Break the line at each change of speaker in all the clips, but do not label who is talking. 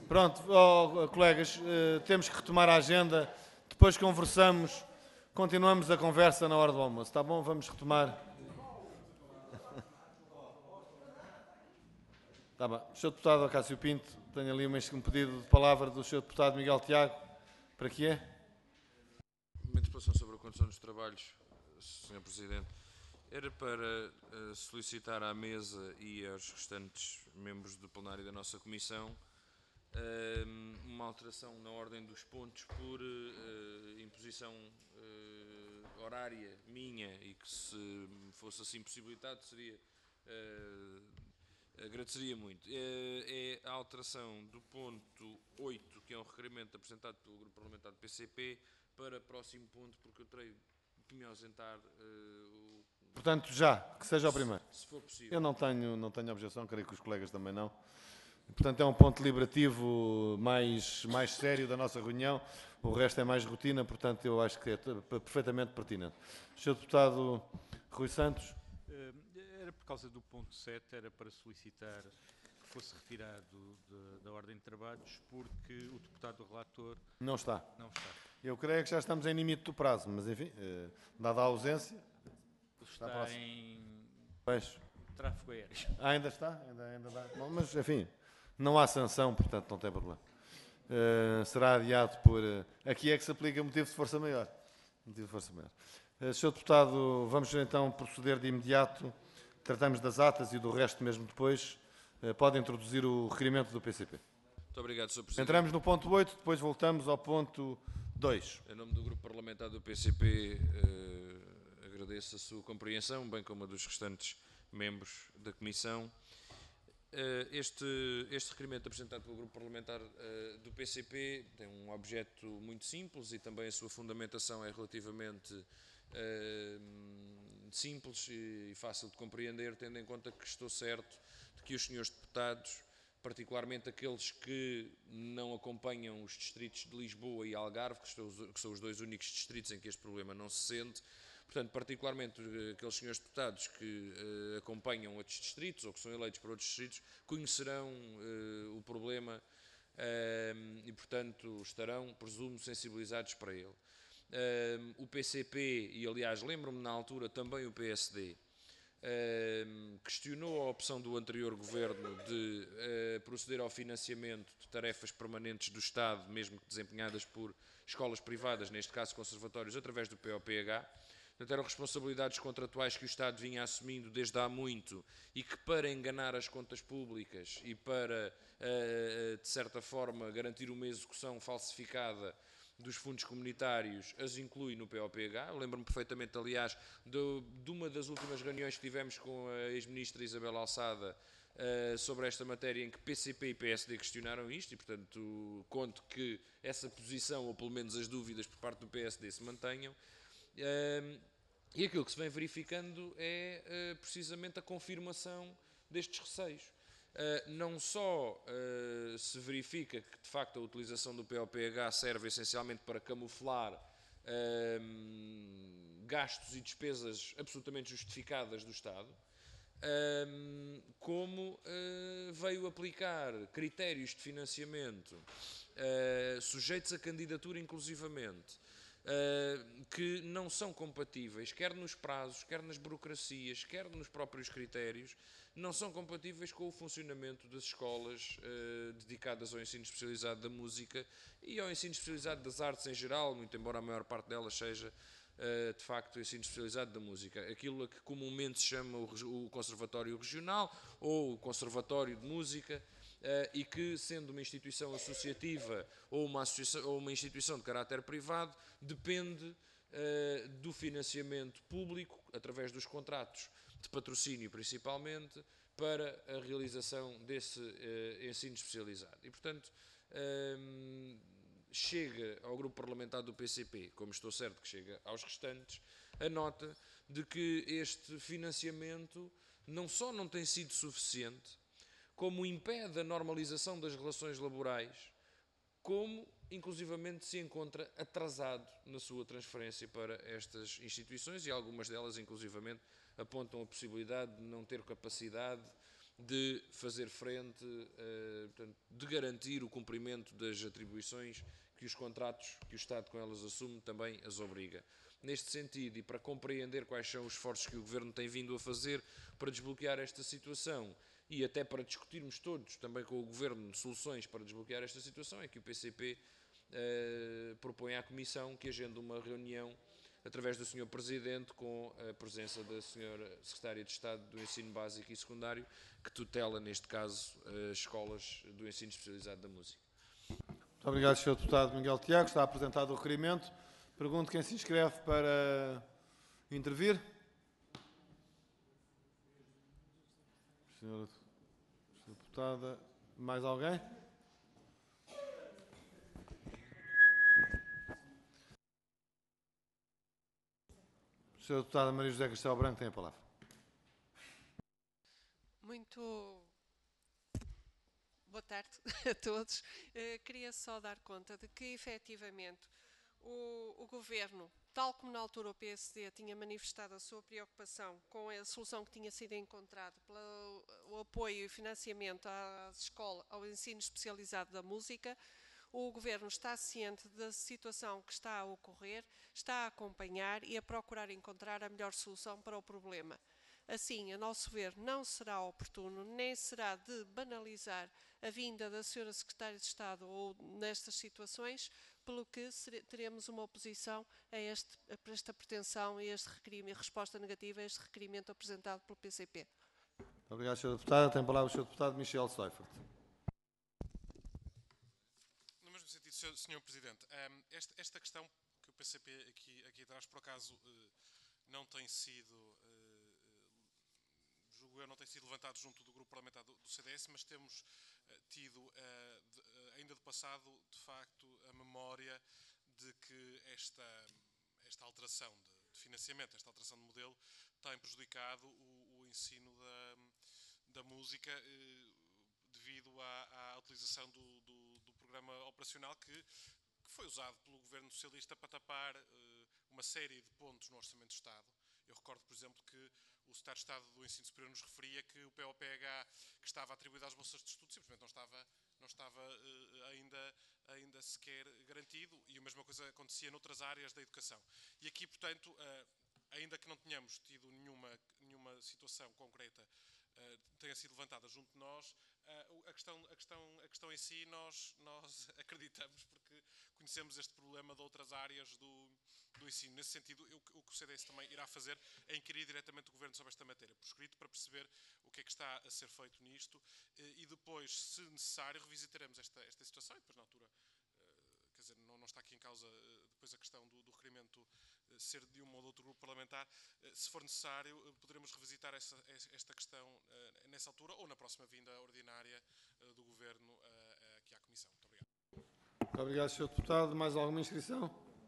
Pronto, colegas, temos que retomar a agenda. Depois conversamos, continuamos a conversa na hora do almoço. Está bom? Vamos retomar. Está bem. O Sr. Deputado Acácio Pinto, tenho ali um pedido de palavra do Sr. Deputado Miguel Tiago. Para que é?
Uma interpelação sobre a condução dos trabalhos, Sr. Presidente. Era para solicitar à mesa e aos restantes membros do plenário da nossa comissão uma alteração na ordem dos pontos por imposição horária minha, e que, se fosse assim possibilitado, seria agradeceria muito. É a alteração do ponto 8, que é um requerimento apresentado pelo Grupo Parlamentar do PCP, para próximo ponto, porque eu terei de me ausentar.
Portanto, já, que seja o primeiro.
Se for possível.
Eu não tenho objeção, creio que os colegas também não. Portanto, é um ponto deliberativo mais sério da nossa reunião. O resto é mais rotina, portanto, eu acho que é perfeitamente pertinente. Sr. Deputado Rui Santos.
Era por causa do ponto 7, era para solicitar que fosse retirado da ordem de trabalhos, porque o deputado relator...
Não está.
Não está.
Eu creio que já estamos em limite do prazo, mas enfim, dada a ausência...
Está em
pois.
Tráfego aéreo.
Ainda está? Ainda dá. Bom, mas enfim, não há sanção, portanto não tem problema. Será adiado por... aqui é que se aplica motivo de força maior. Motivo de força maior. Sr. Deputado, vamos então proceder de imediato. Tratamos das atas e do resto mesmo depois. Pode introduzir o requerimento do PCP.
Muito obrigado, Sr. Presidente.
Entramos no ponto 8, depois voltamos ao ponto 2.
Em nome do Grupo Parlamentar do PCP, agradeço a sua compreensão, bem como a dos restantes membros da Comissão. Este requerimento apresentado pelo Grupo Parlamentar do PCP tem um objeto muito simples, e também a sua fundamentação é relativamente simples e fácil de compreender, tendo em conta que estou certo de que os senhores deputados, particularmente aqueles que não acompanham os distritos de Lisboa e Algarve, que são os dois únicos distritos em que este problema não se sente, portanto, particularmente aqueles senhores deputados que acompanham outros distritos ou que são eleitos para outros distritos, conhecerão o problema e, portanto, estarão, presumo, sensibilizados para ele. O PCP, e aliás lembro-me na altura também o PSD, questionou a opção do anterior governo de proceder ao financiamento de tarefas permanentes do Estado, mesmo que desempenhadas por escolas privadas, neste caso conservatórios, através do POPH. Portanto, eram responsabilidades contratuais que o Estado vinha assumindo desde há muito, e que, para enganar as contas públicas e para, de certa forma, garantir uma execução falsificada dos fundos comunitários, as inclui no POPH. Lembro-me perfeitamente, aliás, de uma das últimas reuniões que tivemos com a ex-ministra Isabel Alçada sobre esta matéria, em que PCP e PSD questionaram isto, e, portanto, conto que essa posição, ou pelo menos as dúvidas por parte do PSD, se mantenham. E aquilo que se vem verificando é precisamente a confirmação destes receios. Não só se verifica que, de facto, a utilização do POPH serve essencialmente para camuflar gastos e despesas absolutamente justificadas do Estado, como veio aplicar critérios de financiamento sujeitos a candidatura inclusivamente, que não são compatíveis, quer nos prazos, quer nas burocracias, quer nos próprios critérios, não são compatíveis com o funcionamento das escolas dedicadas ao ensino especializado da música e ao ensino especializado das artes em geral, muito embora a maior parte delas seja, de facto, o ensino especializado da música. Aquilo a que comumente se chama o Conservatório Regional ou o Conservatório de Música, e que, sendo uma instituição associativa ou uma instituição de caráter privado, depende do financiamento público, através dos contratos de patrocínio principalmente, para a realização desse ensino especializado. E, portanto, chega ao grupo parlamentar do PCP, como estou certo que chega aos restantes, a nota de que este financiamento não só não tem sido suficiente, como impede a normalização das relações laborais, como, inclusivamente, se encontra atrasado na sua transferência para estas instituições, e algumas delas, inclusivamente, apontam a possibilidade de não ter capacidade de fazer frente, portanto, de garantir o cumprimento das atribuições que os contratos que o Estado com elas assume também as obriga. Neste sentido, e para compreender quais são os esforços que o Governo tem vindo a fazer para desbloquear esta situação e até para discutirmos todos, também com o Governo, soluções para desbloquear esta situação, é que o PCP propõe à Comissão que agende uma reunião através do Sr. Presidente, com a presença da Sra. Secretária de Estado do Ensino Básico e Secundário, que tutela, neste caso, as escolas do ensino especializado da música.
Muito obrigado, Sr. Deputado Miguel Tiago. Está apresentado o requerimento. Pergunto quem se inscreve para intervir. Senhora Deputada, mais alguém? Senhora Deputada Maria José Castelo Branco tem a palavra.
Muito boa tarde a todos. Queria só dar conta de que, efetivamente, o Governo, tal como na altura o PSD tinha manifestado a sua preocupação com a solução que tinha sido encontrada pelo apoio e financiamento às escolas, ao ensino especializado da música, o Governo está ciente da situação que está a ocorrer, está a acompanhar e a procurar encontrar a melhor solução para o problema. Assim, a nosso ver, não será oportuno, nem será de banalizar a vinda da Sra. Secretária de Estado ou nestas situações, pelo que teremos uma oposição a esta pretensão e a resposta negativa a este requerimento apresentado pelo PCP.
Muito obrigado, Sra. Deputada. Tem a palavra o Sr. Deputado Michel Seifert.
No mesmo sentido, Sr. Presidente, esta questão que o PCP aqui traz, por acaso, não tem sido, julgo eu, não tem sido levantado junto do grupo parlamentar do CDS, mas temos tido, ainda do passado, de facto, a memória de que esta alteração de financiamento, esta alteração de modelo, tem prejudicado o ensino da música devido à utilização do programa operacional que foi usado pelo Governo Socialista para tapar uma série de pontos no Orçamento de Estado. Eu recordo, por exemplo, que o Secretário de Estado do Ensino Superior nos referia que o POPH que estava atribuído às bolsas de estudo simplesmente não estava ainda sequer garantido, e a mesma coisa acontecia noutras áreas da educação. E aqui, portanto, ainda que não tenhamos tido nenhuma situação concreta tenha sido levantada junto de nós, a questão em si nós acreditamos, porque conhecemos este problema de outras áreas do ensino. Nesse sentido, o que o CDS também irá fazer é inquirir diretamente o Governo sobre esta matéria, por escrito, para perceber o que é que está a ser feito nisto, e depois, se necessário, revisitaremos esta situação, e depois, na altura, quer dizer, não está aqui em causa depois a questão do requerimento ser de um ou de outro grupo parlamentar. Se for necessário, poderemos revisitar esta questão nessa altura ou na próxima vinda ordinária do Governo aqui à Comissão. Muito obrigado.
Muito obrigado, Sr. Deputado. Mais alguma inscrição?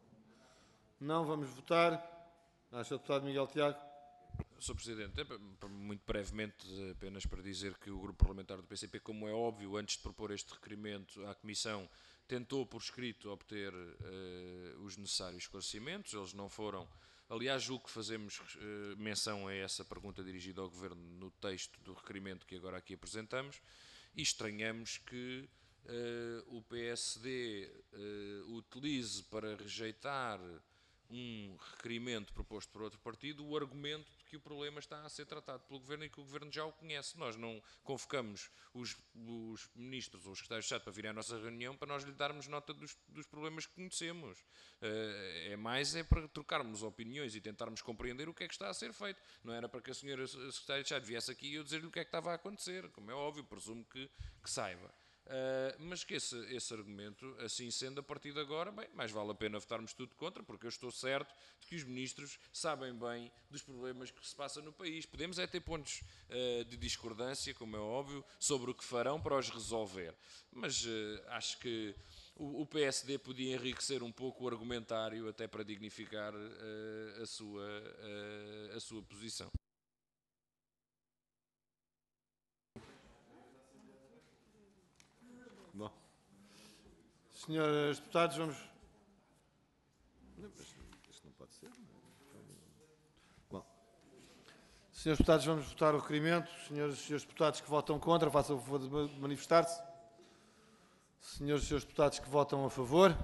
Não, vamos votar. Sr. Deputado Miguel Tiago.
Sr. Presidente, muito brevemente, apenas para dizer que o Grupo Parlamentar do PCP, como é óbvio, antes de propor este requerimento à Comissão, tentou por escrito obter os necessários esclarecimentos. Eles não foram. Aliás, julgo que fazemos menção a essa pergunta dirigida ao Governo no texto do requerimento que agora aqui apresentamos, e estranhamos que o PSD utilize para rejeitar um requerimento proposto por outro partido o argumento de que o problema está a ser tratado pelo Governo e que o Governo já o conhece. Nós não convocamos os ministros ou os secretários de Estado para vir à nossa reunião para nós lhe darmos nota dos problemas que conhecemos. É para trocarmos opiniões e tentarmos compreender o que é que está a ser feito. Não era para que a senhora secretária de Estado viesse aqui e eu dizer-lhe o que é que estava a acontecer. Como é óbvio, presumo que saiba. Mas que esse argumento, assim sendo, a partir de agora, bem, mais vale a pena votarmos tudo contra, porque eu estou certo de que os ministros sabem bem dos problemas que se passam no país. Podemos ter pontos de discordância, como é óbvio, sobre o que farão para os resolver, mas acho que o PSD podia enriquecer um pouco o argumentário até para dignificar a sua posição.
Bom. Senhores deputados, vamos... Isto não pode ser. Bom. Senhores deputados, vamos votar o requerimento. Senhores e senhores deputados que votam contra, façam o favor de manifestar-se. Senhores e senhores deputados que votam a favor.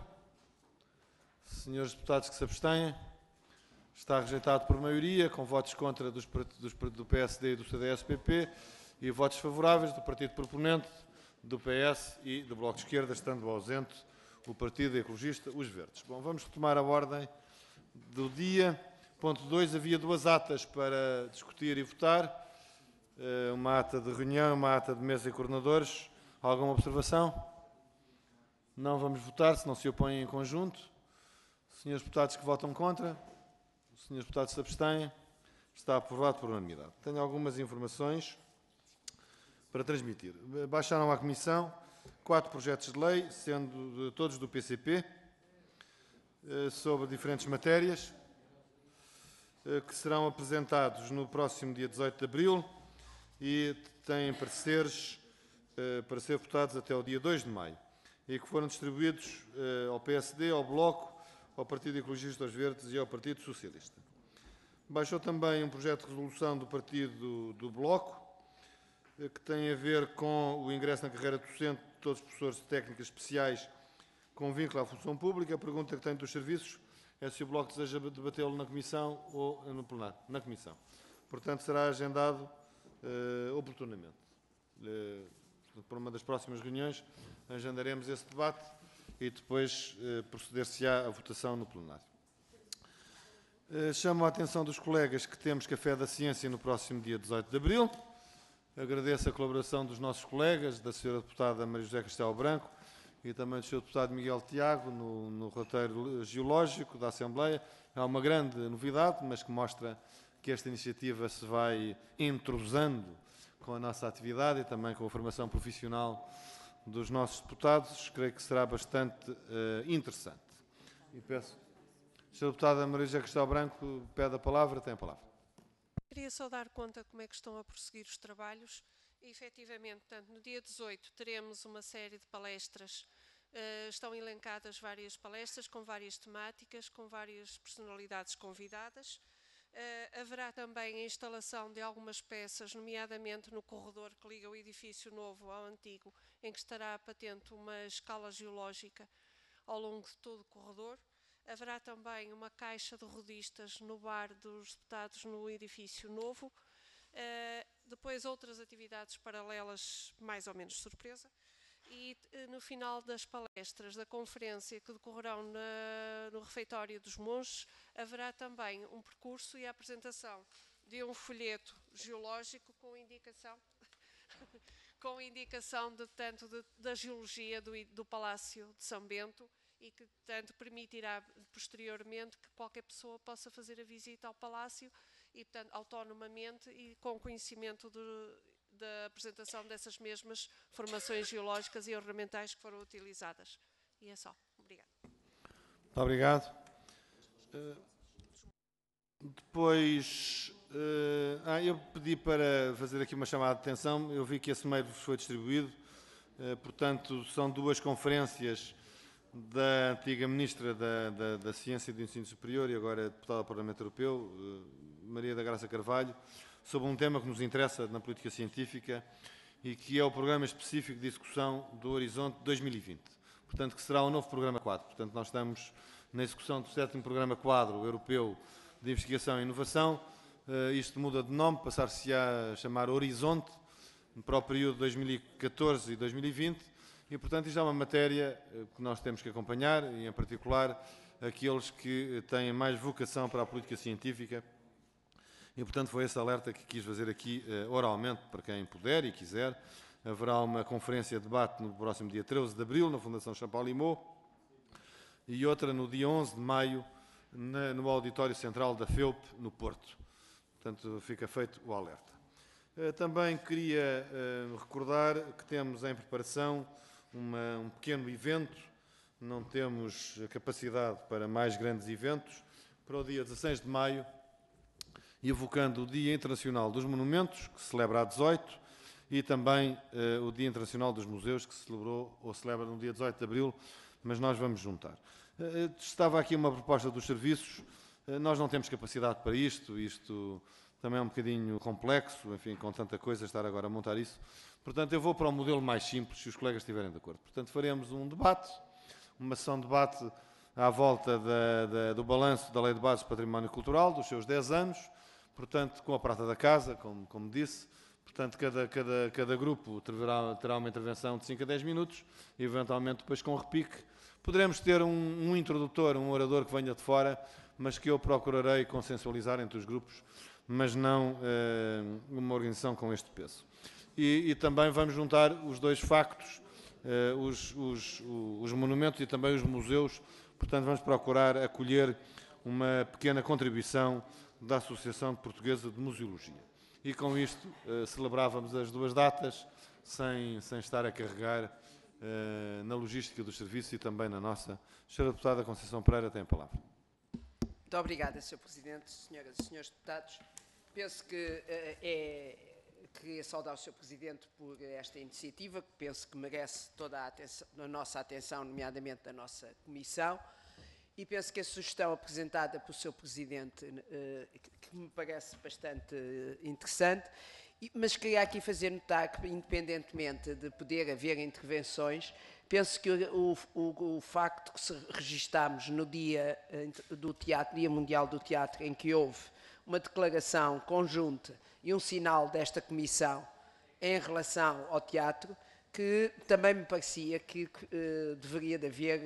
Senhores deputados que se abstêm. Está rejeitado por maioria, com votos contra do PSD e do CDS-PP e votos favoráveis do partido proponente, do PS e do Bloco de Esquerda, estando ausente o Partido Ecologista, os Verdes. Bom, vamos retomar a ordem do dia. Ponto 2, havia duas atas para discutir e votar. Uma ata de reunião, uma ata de mesa e coordenadores. Alguma observação? Não vamos votar, se não se opõem em conjunto. Senhores deputados que votam contra? Senhores deputados se abstêm? Está aprovado por unanimidade. Tenho algumas informações para transmitir. Baixaram à Comissão 4 projetos de lei, sendo todos do PCP, sobre diferentes matérias, que serão apresentados no próximo dia 18 de abril e têm pareceres para ser votados até o dia 2 de maio e que foram distribuídos ao PSD, ao Bloco, ao Partido Ecologista dos Verdes e ao Partido Socialista. Baixou também um projeto de resolução do Partido do Bloco, que tem a ver com o ingresso na carreira docente de todos os professores de técnicas especiais com vínculo à função pública. A pergunta que tem dos serviços é se o Bloco deseja debatê-lo na Comissão ou no plenário. Na Comissão. Portanto, será agendado oportunamente. Por uma das próximas reuniões, agendaremos esse debate e depois proceder-se-á à votação no plenário. Chamo a atenção dos colegas que temos Café da Ciência no próximo dia 18 de abril. Agradeço a colaboração dos nossos colegas, da Sra. Deputada Maria José Castelo Branco e também do Sr. Deputado Miguel Tiago, no roteiro geológico da Assembleia. É uma grande novidade, mas que mostra que esta iniciativa se vai entrosando com a nossa atividade e também com a formação profissional dos nossos deputados. Creio que será bastante interessante. E peço... Sra. Deputada Maria José Castelo Branco pede a palavra, tem a palavra.
Queria só dar conta como é que estão a prosseguir os trabalhos. E, efetivamente, portanto, no dia 18 teremos uma série de palestras. Estão elencadas várias palestras com várias temáticas, com várias personalidades convidadas. Haverá também a instalação de algumas peças, nomeadamente no corredor que liga o edifício novo ao antigo, em que estará patente uma escala geológica ao longo de todo o corredor. Haverá também uma caixa de rodistas no bar dos deputados no edifício novo. Depois outras atividades paralelas, mais ou menos surpresa. E no final das palestras da conferência que decorrerão no refeitório dos monges, haverá também um percurso e a apresentação de um folheto geológico com indicação da geologia do Palácio de São Bento, e que, portanto, permitirá posteriormente que qualquer pessoa possa fazer a visita ao Palácio e, portanto, autonomamente e com conhecimento da apresentação dessas mesmas formações geológicas e ornamentais que foram utilizadas. E é só. Obrigada.
Muito obrigado. Depois, eu pedi para fazer aqui uma chamada de atenção. Eu vi que esse mail foi distribuído. Portanto, são duas conferências da antiga Ministra da Ciência e do Ensino Superior e agora deputada ao Parlamento Europeu, Maria da Graça Carvalho, sobre um tema que nos interessa na política científica e que é o Programa Específico de Execução do Horizonte 2020. Portanto, que será o novo Programa Quadro. Portanto, nós estamos na execução do 7º Programa Quadro Europeu de Investigação e Inovação. Isto muda de nome, passar-se-á a chamar Horizonte para o período 2014 e 2020. E, portanto, isto é uma matéria que nós temos que acompanhar, e, em particular, aqueles que têm mais vocação para a política científica. E, portanto, foi esse alerta que quis fazer aqui oralmente, para quem puder e quiser. Haverá uma conferência de debate no próximo dia 13 de abril, na Fundação Champalimau, e outra no dia 11 de maio, no Auditório Central da FEUP, no Porto. Portanto, fica feito o alerta. Também queria recordar que temos em preparação um pequeno evento, não temos capacidade para mais grandes eventos, para o dia 16 de maio, evocando o Dia Internacional dos Monumentos, que se celebra a 18, e também o Dia Internacional dos Museus, que se celebrou ou celebra no dia 18 de abril, mas nós vamos juntar. Estava aqui uma proposta dos serviços, nós não temos capacidade para isto também é um bocadinho complexo, enfim, com tanta coisa, estar agora a montar isso. Portanto, eu vou para o modelo mais simples, se os colegas estiverem de acordo. Portanto, faremos um debate, uma sessão de debate à volta do balanço da Lei de Bases do Património Cultural, dos seus 10 anos, portanto, com a prata da casa, como disse. Portanto, cada grupo terá uma intervenção de 5 a 10 minutos, eventualmente depois com repique. Poderemos ter um introdutor, um orador que venha de fora, mas que eu procurarei consensualizar entre os grupos, mas não uma organização com este peso. E também vamos juntar os dois factos, os monumentos e também os museus. Portanto, vamos procurar acolher uma pequena contribuição da Associação Portuguesa de Museologia. E com isto celebrávamos as duas datas, sem estar a carregar na logística dos serviços e também na nossa. Senhora Deputada Conceição Pereira tem a palavra.
Muito obrigada, Sr. Presidente, senhoras e senhores deputados. Penso que queria saudar o Sr. Presidente por esta iniciativa, que penso que merece toda a nossa atenção, nomeadamente da nossa Comissão, e penso que a sugestão apresentada pelo Sr. Presidente, que me parece bastante interessante, mas queria aqui fazer notar que, independentemente de poder haver intervenções, penso que o facto que registámos no Dia do Teatro, Dia Mundial do Teatro, em que houve uma declaração conjunta e um sinal desta Comissão em relação ao teatro, que também me parecia que deveria de haver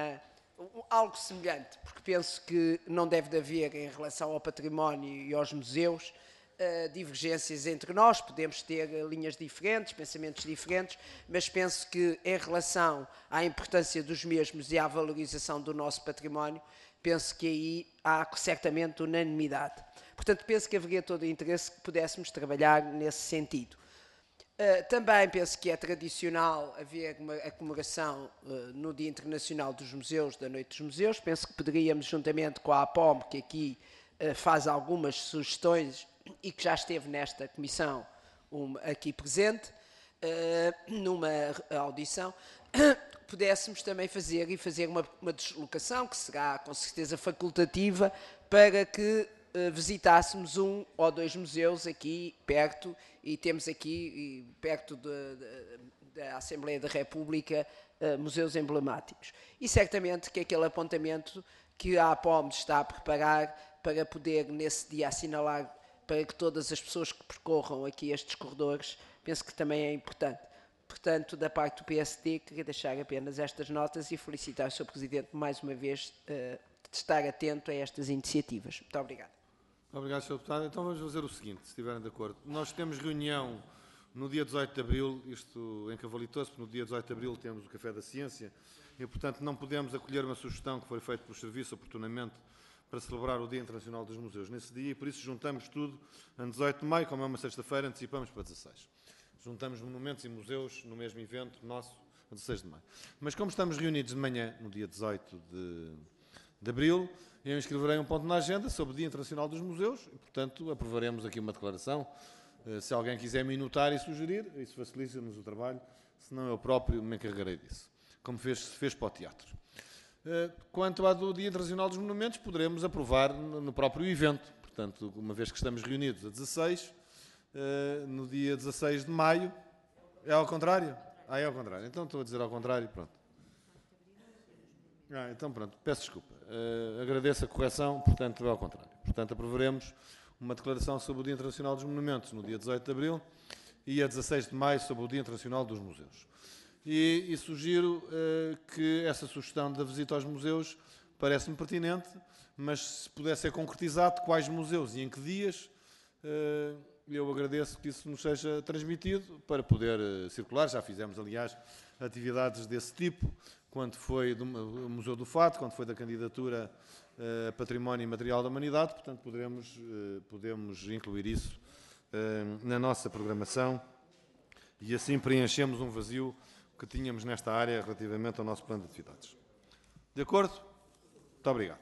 algo semelhante, porque penso que não deve de haver, em relação ao património e aos museus, divergências entre nós. Podemos ter linhas diferentes, pensamentos diferentes, mas penso que, em relação à importância dos mesmos e à valorização do nosso património, penso que aí há certamente unanimidade. Portanto, penso que haveria todo o interesse que pudéssemos trabalhar nesse sentido. Também penso que é tradicional haver a comemoração no Dia Internacional dos Museus, da Noite dos Museus. Penso que poderíamos, juntamente com a APOM, que aqui faz algumas sugestões e que já esteve nesta comissão aqui presente, numa audição, pudéssemos também fazer uma deslocação, que será com certeza facultativa, para que visitássemos um ou dois museus aqui perto, e temos aqui, perto da Assembleia da República, museus emblemáticos. E certamente que aquele apontamento que a APOM está a preparar para poder, nesse dia, assinalar, para que todas as pessoas que percorram aqui estes corredores, penso que também é importante. Portanto, da parte do PSD, queria deixar apenas estas notas e felicitar o Sr. Presidente, mais uma vez, de estar atento a estas iniciativas. Muito obrigado.
Obrigado, Sr. Deputado. Então vamos fazer o seguinte, se estiverem de acordo. Nós temos reunião no dia 18 de Abril, isto encavalitou-se, porque no dia 18 de Abril temos o Café da Ciência, e, portanto, não podemos acolher uma sugestão que foi feita pelo Serviço oportunamente para celebrar o Dia Internacional dos Museus nesse dia, e por isso juntamos tudo a 18 de maio, como é uma sexta-feira, antecipamos para 16. Juntamos monumentos e museus no mesmo evento nosso, a 16 de maio. Mas como estamos reunidos de manhã, no dia 18 de Abril, eu inscreverei um ponto na agenda sobre o Dia Internacional dos Museus e, portanto, aprovaremos aqui uma declaração. Se alguém quiser minutar e sugerir, isso facilita-nos o trabalho, senão eu próprio me encarregarei disso, como se fez para o teatro. Quanto ao Dia Internacional dos Monumentos, poderemos aprovar no próprio evento. Portanto, uma vez que estamos reunidos a 16, no dia 16 de maio, é ao contrário? É ao contrário. Então estou a dizer ao contrário, pronto. Então pronto, peço desculpa. Agradeço a correção, portanto é ao contrário. Portanto, aprovaremos uma declaração sobre o Dia Internacional dos Monumentos no dia 18 de Abril e a 16 de maio sobre o Dia Internacional dos Museus. E sugiro que essa sugestão da visita aos museus parece-me pertinente, mas se puder ser concretizado quais museus e em que dias, eu agradeço que isso nos seja transmitido para poder circular. Já fizemos, aliás, atividades desse tipo, quando foi do Museu do Fado, quando foi da candidatura a Património Imaterial da Humanidade, portanto podemos incluir isso na nossa programação e assim preenchemos um vazio que tínhamos nesta área relativamente ao nosso plano de atividades. De acordo? Muito obrigado.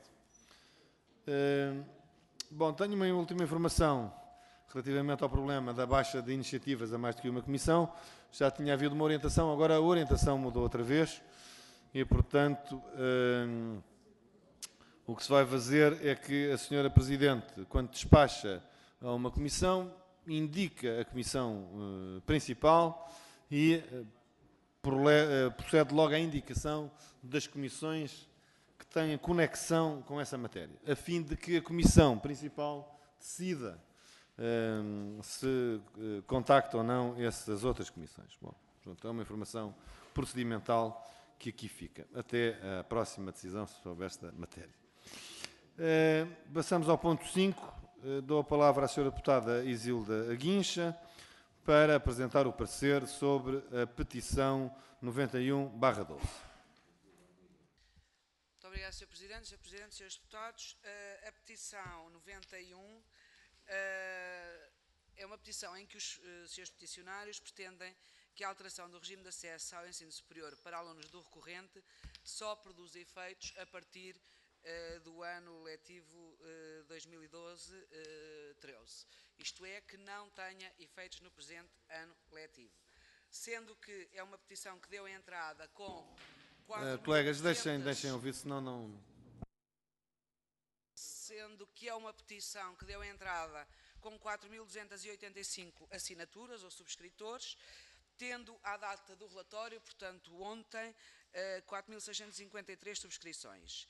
Bom, tenho uma última informação relativamente ao problema da baixa de iniciativas a mais do que uma comissão. Já tinha havido uma orientação, agora a orientação mudou outra vez e, portanto, o que se vai fazer é que a senhora Presidente, quando despacha a uma comissão, indica a comissão principal e procede logo à indicação das comissões que têm conexão com essa matéria, a fim de que a comissão principal decida se contacta ou não essas outras comissões. Bom, portanto, é uma informação procedimental que aqui fica, até a próxima decisão sobre esta matéria. Passamos ao ponto 5. Dou a palavra à Sra. Deputada Isilda Guincha para apresentar o parecer sobre a petição 91/12.
Muito obrigado, Sr. Presidente. Sr. Presidente, Srs. Deputados, a petição 91 é uma petição em que os Srs. peticionários pretendem que a alteração do regime de acesso ao ensino superior para alunos do recorrente só produza efeitos a partir do ano letivo 2012-13. Isto é, que não tenha efeitos no presente ano letivo. Sendo que é uma petição que deu entrada com...
colegas, deixem ouvir, senão não...
Sendo que é uma petição que deu entrada com 4.285 assinaturas ou subscritores, tendo à data do relatório, portanto ontem, 4.653 subscrições.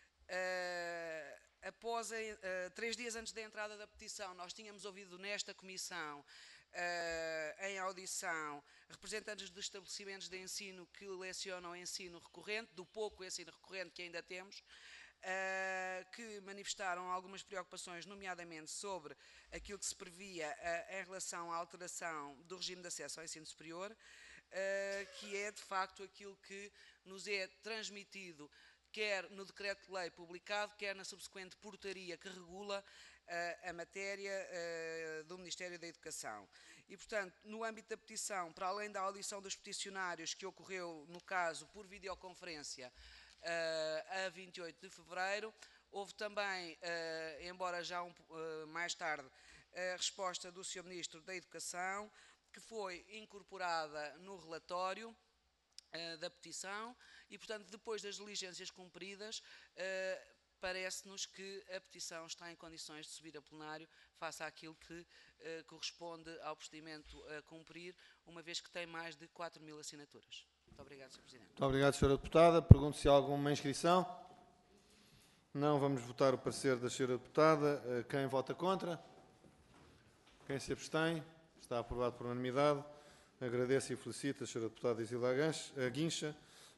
Após 3 dias antes da entrada da petição, nós tínhamos ouvido nesta comissão, em audição, representantes de estabelecimentos de ensino que lecionam ensino recorrente, do pouco ensino recorrente que ainda temos, que manifestaram algumas preocupações, nomeadamente sobre aquilo que se previa em relação à alteração do regime de acesso ao ensino superior, que é de facto aquilo que nos é transmitido quer no decreto-lei publicado, quer na subsequente portaria que regula a matéria do Ministério da Educação. E, portanto, no âmbito da petição, para além da audição dos peticionários, que ocorreu, no caso, por videoconferência, a 28 de fevereiro, houve também, embora já mais tarde, a resposta do Sr. Ministro da Educação, que foi incorporada no relatório da petição e, portanto, depois das diligências cumpridas, parece-nos que a petição está em condições de subir a plenário face àquilo que corresponde ao procedimento a cumprir, uma vez que tem mais de 4.000 assinaturas. Muito obrigado, Sr. Presidente.
Muito obrigado, Sra. Deputada. Pergunto se há alguma inscrição. Não, vamos votar o parecer da Sra. Deputada. Quem vota contra? Quem se abstém? Está aprovado por unanimidade. Agradeço e felicito a Sra. Deputada Isilda Guincha.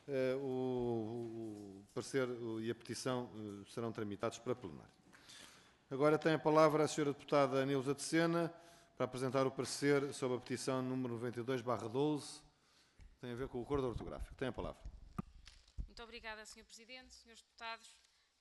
O parecer e a petição serão tramitados para plenário. Agora tem a palavra a Sra. Deputada Nilza de Sena para apresentar o parecer sobre a petição número 92/12. Tem a ver com o acordo ortográfico. Tem a palavra.
Muito obrigada, Sr. Presidente, Srs. Deputados.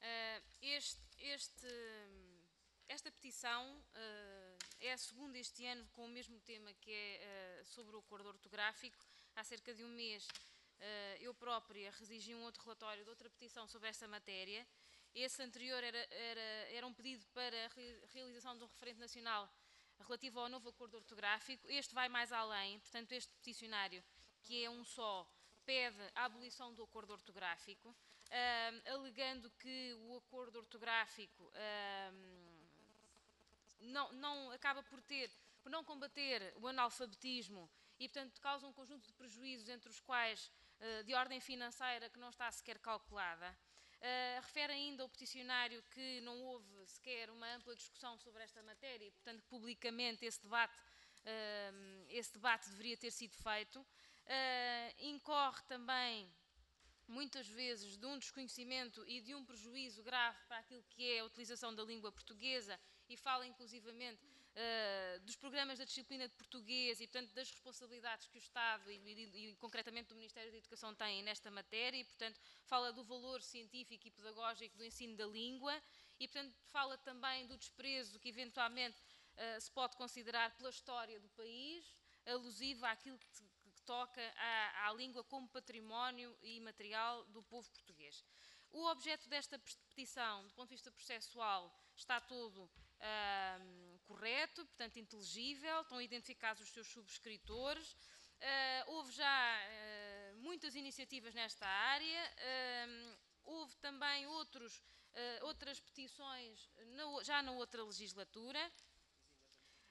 Esta petição é a segunda este ano com o mesmo tema, que é sobre o acordo ortográfico. Há cerca de um mês eu própria redigi um outro relatório de outra petição sobre esta matéria. Esse anterior era um pedido para a realização de um referendo nacional relativo ao novo acordo ortográfico. Este vai mais além, portanto este peticionário, que é um só, pede a abolição do acordo ortográfico, alegando que o acordo ortográfico não acaba por não combater o analfabetismo e, portanto, causa um conjunto de prejuízos, entre os quais de ordem financeira que não está sequer calculada. Refere ainda o peticionário que não houve sequer uma ampla discussão sobre esta matéria e, portanto, publicamente esse debate deveria ter sido feito. Incorre também, muitas vezes, de um desconhecimento e de um prejuízo grave para aquilo que é a utilização da língua portuguesa e fala, inclusivamente, dos programas da disciplina de português e, portanto, das responsabilidades que o Estado e concretamente do Ministério da Educação têm nesta matéria e, portanto, fala do valor científico e pedagógico do ensino da língua e, portanto, fala também do desprezo que, eventualmente, se pode considerar pela história do país, alusiva àquilo que toca à língua como património imaterial do povo português. O objeto desta petição, do ponto de vista processual, está todo correto, portanto inteligível, estão identificados os seus subscritores. Houve já muitas iniciativas nesta área, houve também outras petições já na outra legislatura.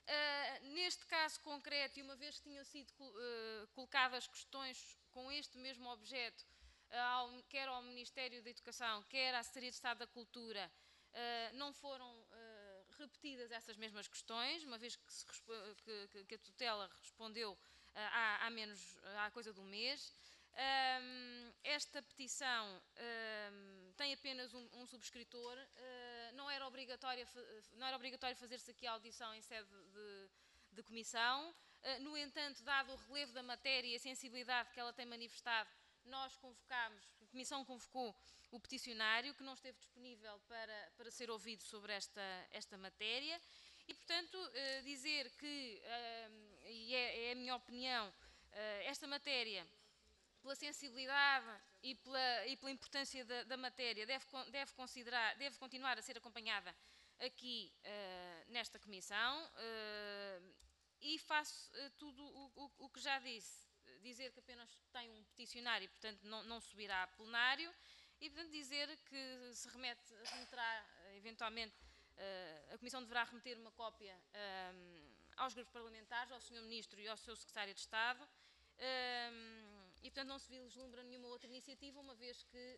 Neste caso concreto, e uma vez que tinham sido colocadas questões com este mesmo objeto, quer ao Ministério da Educação, quer à Secretaria de Estado da Cultura, não foram repetidas essas mesmas questões, uma vez que a tutela respondeu há coisa de um mês. Esta petição tem apenas um subscritor, não era obrigatório fazer-se aqui a audição em sede de comissão. No entanto, dado o relevo da matéria e a sensibilidade que ela tem manifestado, a comissão convocou o peticionário, que não esteve disponível para ser ouvido sobre esta matéria, e, portanto, dizer que, e é a minha opinião, esta matéria, pela sensibilidade e pela importância da matéria, deve continuar a ser acompanhada aqui nesta comissão, e faço tudo o que já disse. Dizer que apenas tem um peticionário e, portanto, não subirá a plenário, e, portanto, dizer que se remeterá, eventualmente, a Comissão deverá remeter uma cópia aos grupos parlamentares, ao Sr. Ministro e ao seu Secretário de Estado, e, portanto, não se vislumbra nenhuma outra iniciativa, uma vez que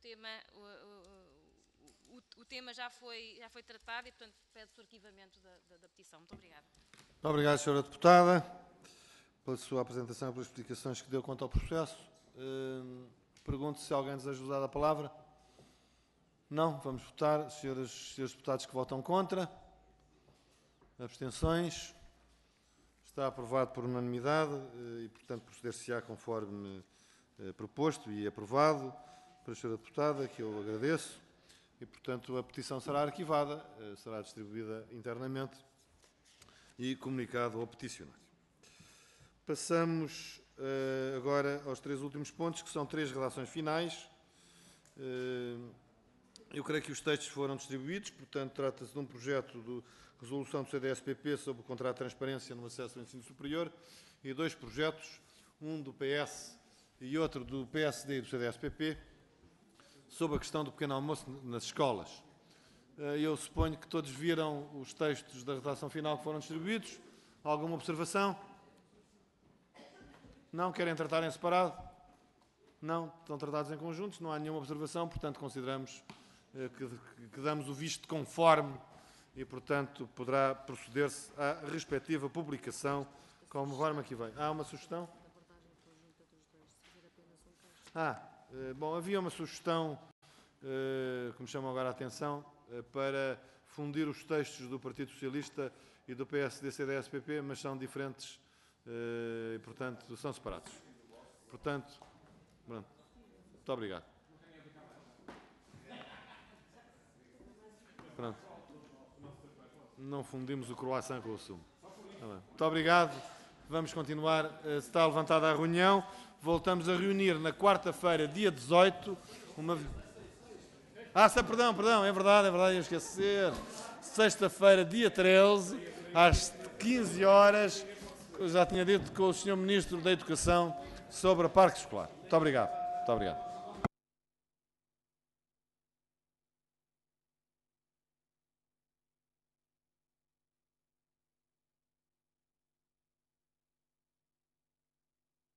o tema já foi tratado e, portanto, pede-se o arquivamento da petição. Muito obrigada.
Muito obrigado, Sra. Deputada, pela sua apresentação e pelas explicações que deu quanto ao processo. Pergunto se alguém deseja usar a palavra. Não? Vamos votar. Senhoras e senhores deputados que votam contra. Abstenções. Está aprovado por unanimidade e, portanto, proceder-se-á conforme proposto e aprovado pela senhora deputada, que eu agradeço. E, portanto, a petição será arquivada, será distribuída internamente e comunicado ao peticionário. Passamos agora aos 3 últimos pontos, que são 3 redações finais. Eu creio que os textos foram distribuídos, portanto, trata-se de um projeto de resolução do CDS-PP sobre o contrato de transparência no acesso ao ensino superior e 2 projetos, um do PS e outro do PSD e do CDS-PP, sobre a questão do pequeno almoço nas escolas. Eu suponho que todos viram os textos da redação final que foram distribuídos. Alguma observação? Não? Querem tratar em separado? Não? Estão tratados em conjuntos? Não há nenhuma observação, portanto, consideramos que damos o visto conforme e, portanto, poderá proceder-se à respectiva publicação conforme aqui vem. Há uma sugestão? Bom, havia uma sugestão que me chama agora a atenção para fundir os textos do Partido Socialista e do PSD, CDS-PP, mas são diferentes e, portanto, são separados. Portanto, pronto. Muito obrigado. Pronto. Não fundimos o croissant com o sumo. Muito obrigado. Vamos continuar. Está levantada a reunião. Voltamos a reunir na quarta-feira, dia 18. Perdão, é verdade, ia esquecer. Sexta-feira, dia 13, às 15 horas. Eu já tinha dito com o Sr. Ministro da Educação sobre a parque escolar. Muito obrigado. Muito obrigado.